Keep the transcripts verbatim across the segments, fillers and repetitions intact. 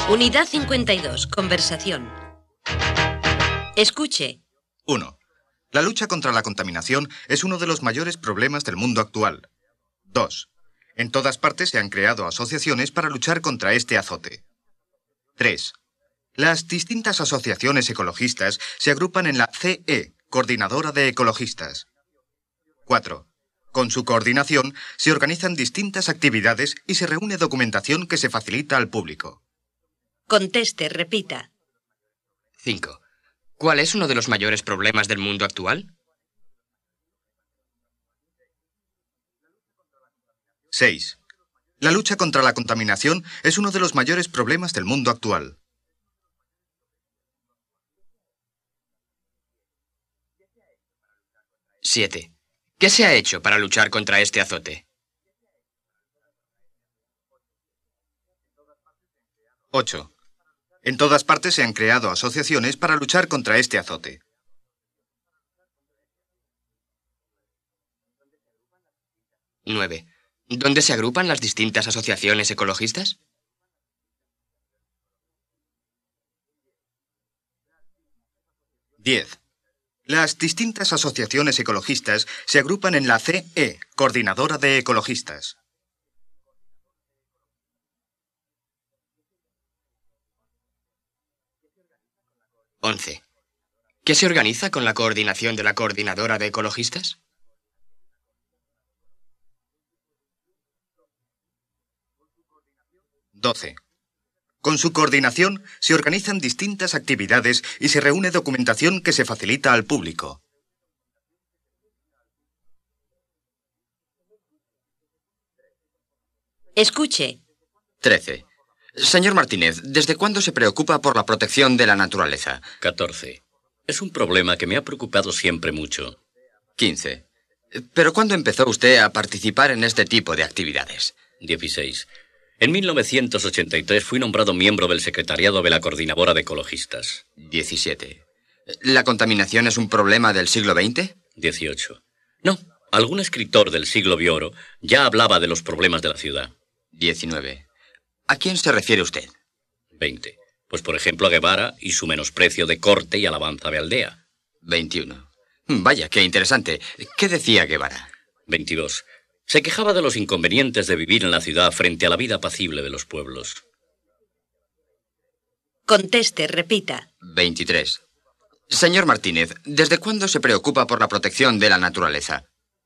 Unidad cincuenta y dos. Conversación. Escuche. uno. La lucha contra la contaminación es uno de los mayores problemas del mundo actual. dos. En todas partes se han creado asociaciones para luchar contra este azote. tres. Las distintas asociaciones ecologistas se agrupan en la C E, Coordinadora de Ecologistas. cuatro. Con su coordinación se organizan distintas actividades y se reúne documentación que se facilita al público. Conteste, repita. cinco. ¿Cuál es uno de los mayores problemas del mundo actual? seis. La lucha contra la contaminación es uno de los mayores problemas del mundo actual. siete. ¿Qué se ha hecho para luchar contra este azote? ocho. En todas partes se han creado asociaciones para luchar contra este azote. nueve. ¿Dónde se agrupan las distintas asociaciones ecologistas? diez. Las distintas asociaciones ecologistas se agrupan en la C E, Coordinadora de Ecologistas. once. ¿Qué se organiza con la coordinación de la Coordinadora de Ecologistas? doce. Con su coordinación se organizan distintas actividades y se reúne documentación que se facilita al público. Escuche. trece. Señor Martínez, ¿desde cuándo se preocupa por la protección de la naturaleza? catorce. Es un problema que me ha preocupado siempre mucho. quince. ¿Pero cuándo empezó usted a participar en este tipo de actividades? dieciséis. En mil novecientos ochenta y tres fui nombrado miembro del secretariado de la Coordinadora de Ecologistas. diecisiete. ¿La contaminación es un problema del siglo veinte? dieciocho. No, algún escritor del siglo de oro ya hablaba de los problemas de la ciudad. diecinueve. ¿A quién se refiere usted? veinte. Pues por ejemplo a Guevara y su menosprecio de corte y alabanza de aldea. veintiuno. Vaya, qué interesante. ¿Qué decía Guevara? veintidós. Se quejaba de los inconvenientes de vivir en la ciudad frente a la vida apacible de los pueblos. Conteste, repita. veintitrés. Señor Martínez, ¿desde cuándo se preocupa por la protección de la naturaleza?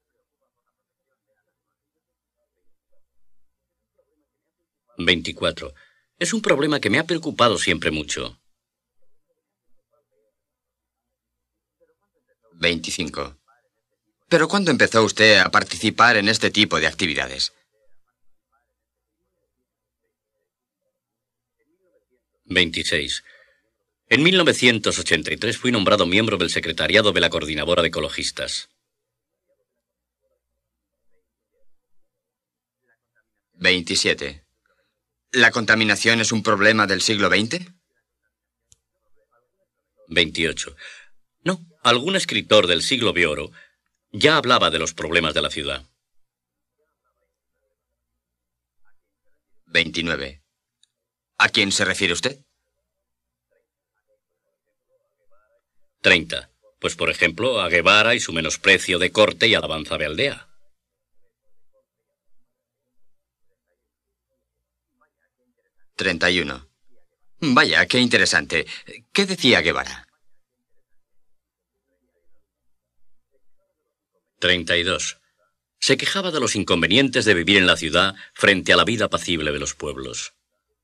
veinticuatro. Es un problema que me ha preocupado siempre mucho. veinticinco. ¿Pero cuándo empezó usted a participar en este tipo de actividades? veintiséis. En mil novecientos ochenta y tres fui nombrado miembro del secretariado de la Coordinadora de Ecologistas. veintisiete. ¿La contaminación es un problema del siglo veinte? veintiocho. No, algún escritor del siglo de oro ya hablaba de los problemas de la ciudad. veintinueve. ¿A quién se refiere usted? treinta. Pues por ejemplo a Guevara y su menosprecio de corte y alabanza de aldea. treinta y uno. Vaya, qué interesante. ¿Qué decía Guevara? treinta y dos. Se quejaba de los inconvenientes de vivir en la ciudad frente a la vida apacible de los pueblos.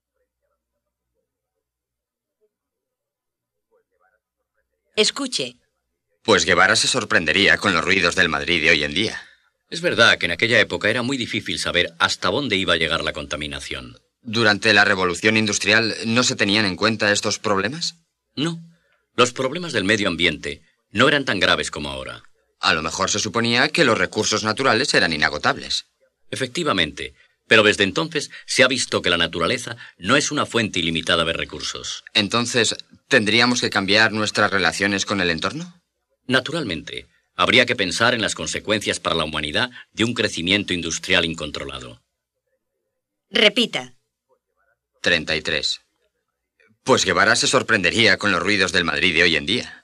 Escuche. Pues Guevara se sorprendería con los ruidos del Madrid de hoy en día. Es verdad que en aquella época era muy difícil saber hasta dónde iba a llegar la contaminación. ¿Durante la Revolución Industrial no se tenían en cuenta estos problemas? No, los problemas del medio ambiente no eran tan graves como ahora. A lo mejor se suponía que los recursos naturales eran inagotables. Efectivamente, pero desde entonces se ha visto que la naturaleza no es una fuente ilimitada de recursos. Entonces, ¿tendríamos que cambiar nuestras relaciones con el entorno? Naturalmente, habría que pensar en las consecuencias para la humanidad de un crecimiento industrial incontrolado. Repita. treinta y tres. Pues Guevara se sorprendería con los ruidos del Madrid de hoy en día.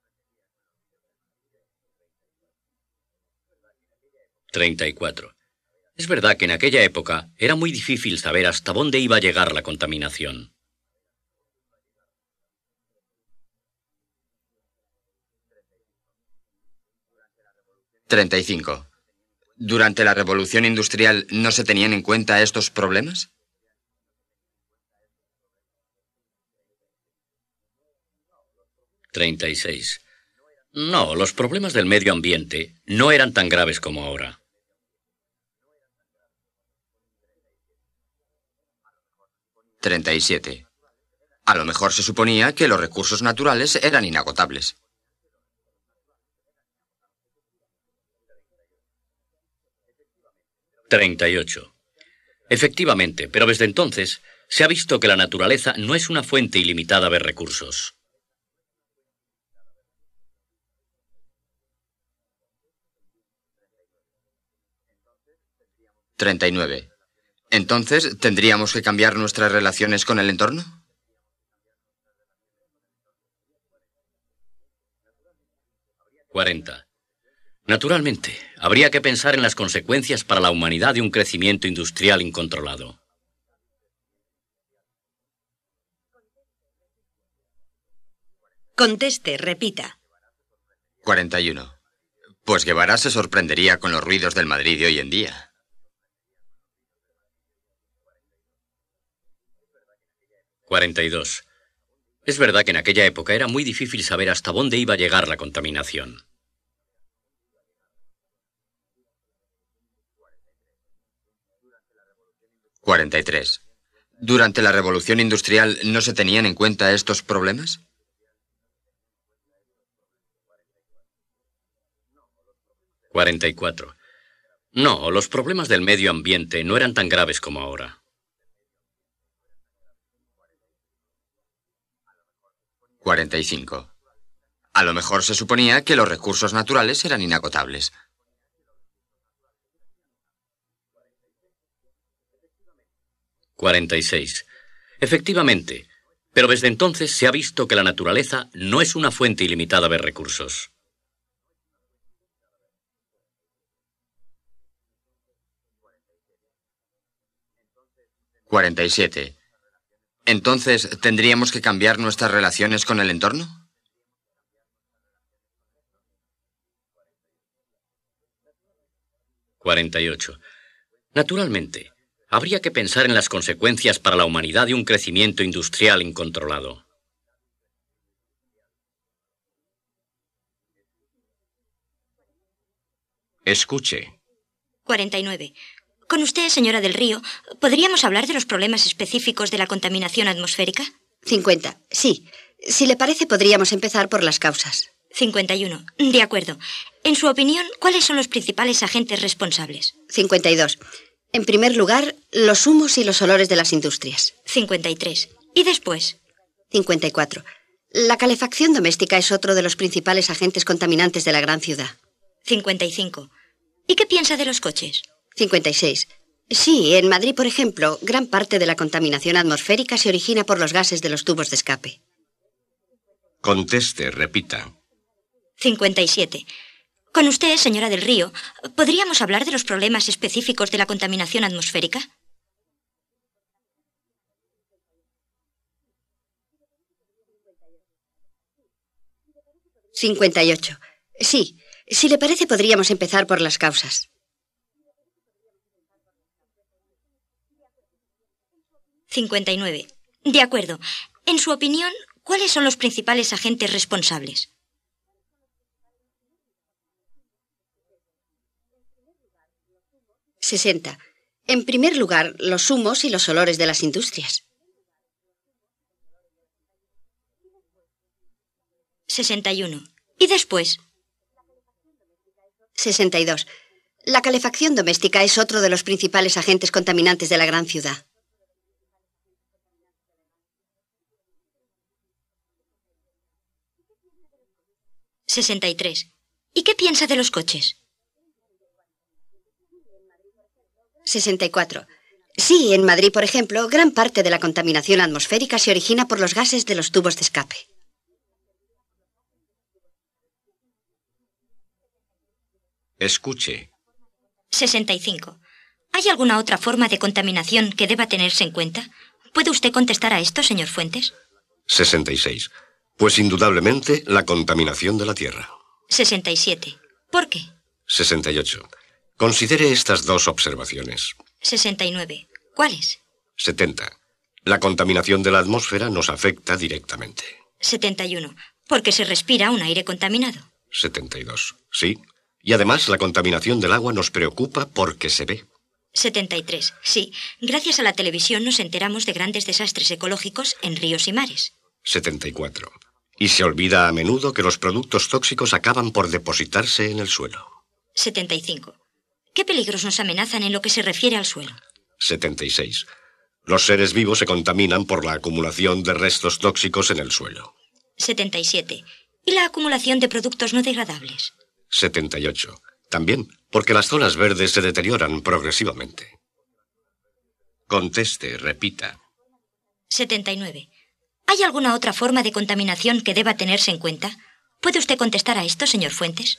treinta y cuatro. Es verdad que en aquella época era muy difícil saber hasta dónde iba a llegar la contaminación. treinta y cinco. ¿Durante la Revolución Industrial no se tenían en cuenta estos problemas? treinta y seis. No, los problemas del medio ambiente no eran tan graves como ahora. treinta y siete. A lo mejor se suponía que los recursos naturales eran inagotables. treinta y ocho. Efectivamente, pero desde entonces se ha visto que la naturaleza no es una fuente ilimitada de recursos. treinta y nueve. Entonces, ¿tendríamos que cambiar nuestras relaciones con el entorno? cuarenta. Naturalmente, habría que pensar en las consecuencias para la humanidad de un crecimiento industrial incontrolado. Conteste, repita. cuarenta y uno. Pues Guevara se sorprendería con los ruidos del Madrid de hoy en día. cuarenta y dos. Es verdad que en aquella época era muy difícil saber hasta dónde iba a llegar la contaminación. cuarenta y tres. ¿Durante la Revolución Industrial no se tenían en cuenta estos problemas? cuarenta y cuatro. No, los problemas del medio ambiente no eran tan graves como ahora. cuarenta y cinco. A lo mejor se suponía que los recursos naturales eran inagotables. cuarenta y seis. Efectivamente, pero desde entonces se ha visto que la naturaleza no es una fuente ilimitada de recursos. cuarenta y siete. Entonces, ¿tendríamos que cambiar nuestras relaciones con el entorno? cuarenta y ocho. Naturalmente, habría que pensar en las consecuencias para la humanidad de un crecimiento industrial incontrolado. Escuche. cuarenta y nueve. Con usted, señora del Río, ¿podríamos hablar de los problemas específicos de la contaminación atmosférica? cincuenta. Sí. Si le parece, podríamos empezar por las causas. cincuenta y uno. De acuerdo. En su opinión, ¿cuáles son los principales agentes responsables? cincuenta y dos. En primer lugar, los humos y los olores de las industrias. cincuenta y tres. ¿Y después? cincuenta y cuatro. La calefacción doméstica es otro de los principales agentes contaminantes de la gran ciudad. cincuenta y cinco. ¿Y qué piensa de los coches? cincuenta y seis. Sí, en Madrid, por ejemplo, gran parte de la contaminación atmosférica se origina por los gases de los tubos de escape. Conteste, repita. cincuenta y siete. Con usted, señora del Río, ¿podríamos hablar de los problemas específicos de la contaminación atmosférica? cincuenta y ocho. Sí. Si le parece, podríamos empezar por las causas. cincuenta y nueve. De acuerdo. En su opinión, ¿cuáles son los principales agentes responsables? sesenta. En primer lugar, los humos y los olores de las industrias. sesenta y uno. ¿Y después? sesenta y dos. La calefacción doméstica es otro de los principales agentes contaminantes de la gran ciudad. sesenta y tres. ¿Y qué piensa de los coches? sesenta y cuatro. Sí, en Madrid, por ejemplo, gran parte de la contaminación atmosférica se origina por los gases de los tubos de escape. Escuche. sesenta y cinco. ¿Hay alguna otra forma de contaminación que deba tenerse en cuenta? ¿Puede usted contestar a esto, señor Fuentes? sesenta y seis. Pues indudablemente la contaminación de la Tierra. sesenta y siete. ¿Por qué? sesenta y ocho. Considere estas dos observaciones. sesenta y nueve. ¿Cuáles? setenta. La contaminación de la atmósfera nos afecta directamente. setenta y uno. Porque se respira un aire contaminado. setenta y dos. Sí. Y además la contaminación del agua nos preocupa porque se ve. setenta y tres. Sí. Gracias a la televisión nos enteramos de grandes desastres ecológicos en ríos y mares. setenta y cuatro. Y se olvida a menudo que los productos tóxicos acaban por depositarse en el suelo. setenta y cinco. ¿Qué peligros nos amenazan en lo que se refiere al suelo? setenta y seis. Los seres vivos se contaminan por la acumulación de restos tóxicos en el suelo. setenta y siete. ¿Y la acumulación de productos no degradables? setenta y ocho. También, porque las zonas verdes se deterioran progresivamente. Conteste, repita. setenta y nueve. ¿Hay alguna otra forma de contaminación que deba tenerse en cuenta? ¿Puede usted contestar a esto, señor Fuentes?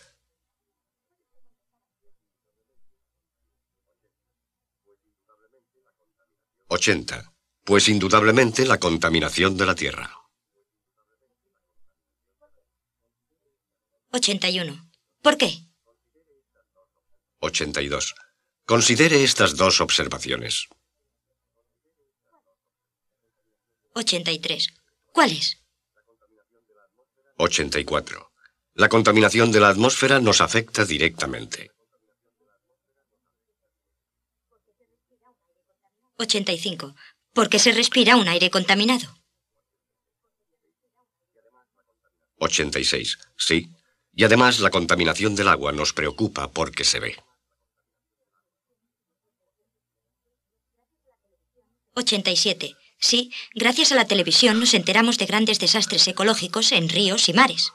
ochenta. Pues indudablemente la contaminación de la Tierra. ochenta y uno. ¿Por qué? ochenta y dos. Considere estas dos observaciones. ochenta y tres. ¿Cuáles? ochenta y cuatro. La contaminación de la atmósfera nos afecta directamente. ochenta y cinco. Porque se respira un aire contaminado. ochenta y seis. Sí. Y además la contaminación del agua nos preocupa porque se ve. ochenta y siete. Sí, gracias a la televisión nos enteramos de grandes desastres ecológicos en ríos y mares.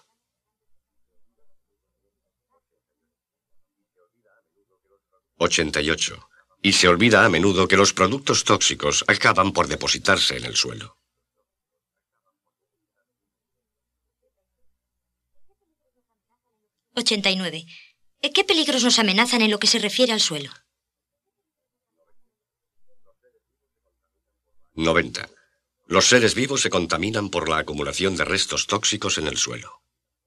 ochenta y ocho. Y se olvida a menudo que los productos tóxicos acaban por depositarse en el suelo. ochenta y nueve. ¿Qué peligros nos amenazan en lo que se refiere al suelo? noventa. Los seres vivos se contaminan por la acumulación de restos tóxicos en el suelo.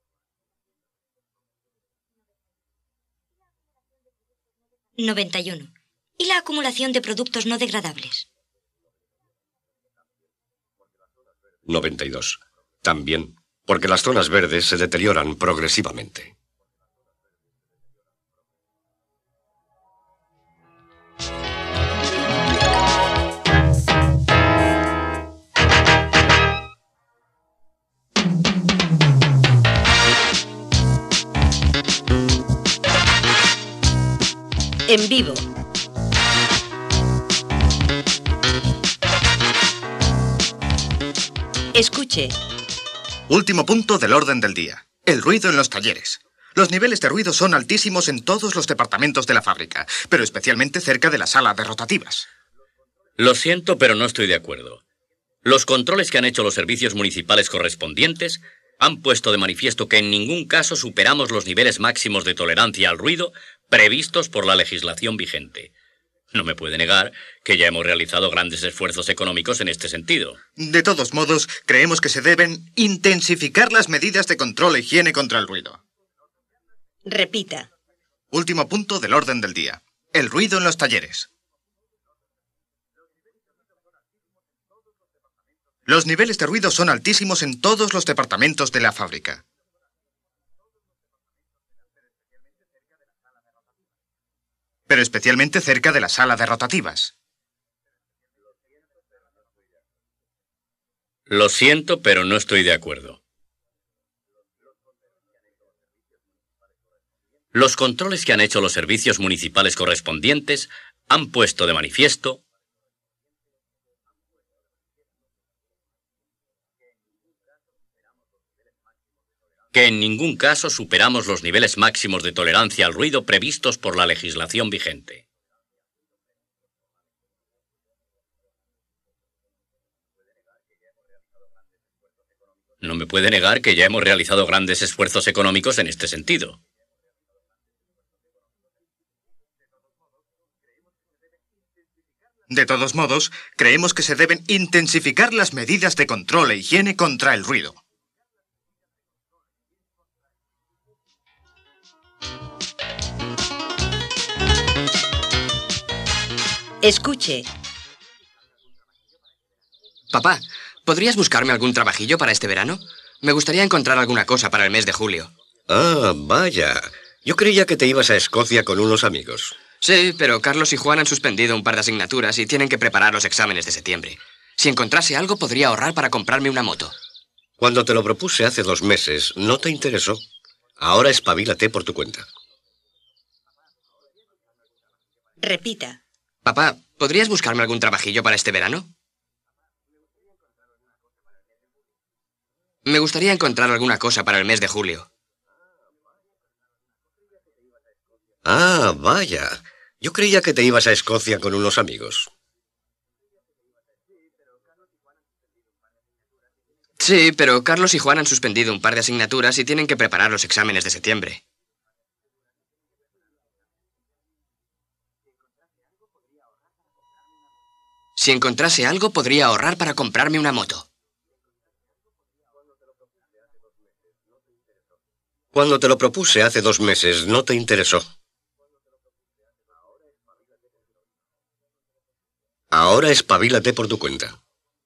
noventa y uno. ¿Y la acumulación de productos no degradables? noventa y dos. También, porque las zonas verdes se deterioran progresivamente. En vivo. Escuche. Último punto del orden del día. El ruido en los talleres. Los niveles de ruido son altísimos en todos los departamentos de la fábrica, pero especialmente cerca de la sala de rotativas. Lo siento, pero no estoy de acuerdo. Los controles que han hecho los servicios municipales correspondientes han puesto de manifiesto que en ningún caso superamos los niveles máximos de tolerancia al ruido previstos por la legislación vigente. No me puede negar que ya hemos realizado grandes esfuerzos económicos en este sentido. De todos modos, creemos que se deben intensificar las medidas de control e higiene contra el ruido. Repita. Último punto del orden del día. El ruido en los talleres. Los niveles de ruido son altísimos en todos los departamentos de la fábrica. Pero especialmente cerca de la sala de rotativas. Lo siento, pero no estoy de acuerdo. Los controles que han hecho los servicios municipales correspondientes han puesto de manifiesto que en ningún caso superamos los niveles máximos de tolerancia al ruido previstos por la legislación vigente. No me puede negar que ya hemos realizado grandes esfuerzos económicos en este sentido. De todos modos, creemos que se deben intensificar las medidas de control e higiene contra el ruido. Escuche. Papá, ¿podrías buscarme algún trabajillo para este verano? Me gustaría encontrar alguna cosa para el mes de julio. Ah, vaya. Yo creía que te ibas a Escocia con unos amigos. Sí, pero Carlos y Juan han suspendido un par de asignaturas y tienen que preparar los exámenes de septiembre. Si encontrase algo, podría ahorrar para comprarme una moto. Cuando te lo propuse hace dos meses, no te interesó. Ahora espabilate por tu cuenta. Repita. Papá, ¿podrías buscarme algún trabajillo para este verano? Me gustaría encontrar alguna cosa para el mes de julio. Ah, vaya. Yo creía que te ibas a Escocia con unos amigos. Sí, pero Carlos y Juan han suspendido un par de asignaturas y tienen que preparar los exámenes de septiembre. Si encontrase algo, podría ahorrar para comprarme una moto. Cuando te lo propuse hace dos meses, no te interesó. Ahora espabilate por tu cuenta.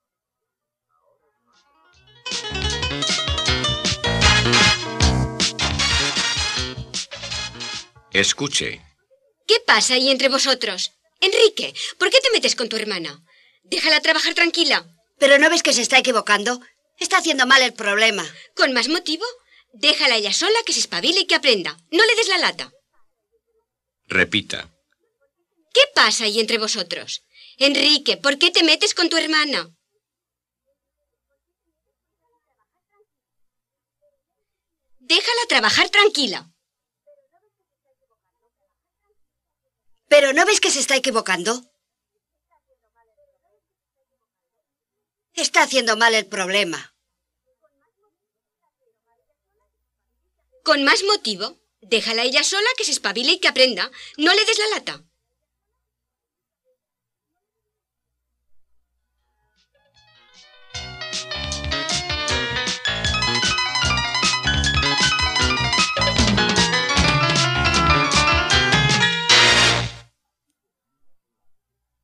Escuche. ¿Qué pasa ahí entre vosotros? Enrique, ¿por qué te metes con tu hermana? Déjala trabajar tranquila. ¿Pero no ves que se está equivocando? Está haciendo mal el problema. ¿Con más motivo? Déjala ella sola, que se espabile y que aprenda. No le des la lata. Repita. ¿Qué pasa ahí entre vosotros? Enrique, ¿por qué te metes con tu hermana? Déjala trabajar tranquila. ¿Pero no ves que se está equivocando? Está haciendo mal el problema. Con más motivo, déjala ella sola, que se espabile y que aprenda. No le des la lata.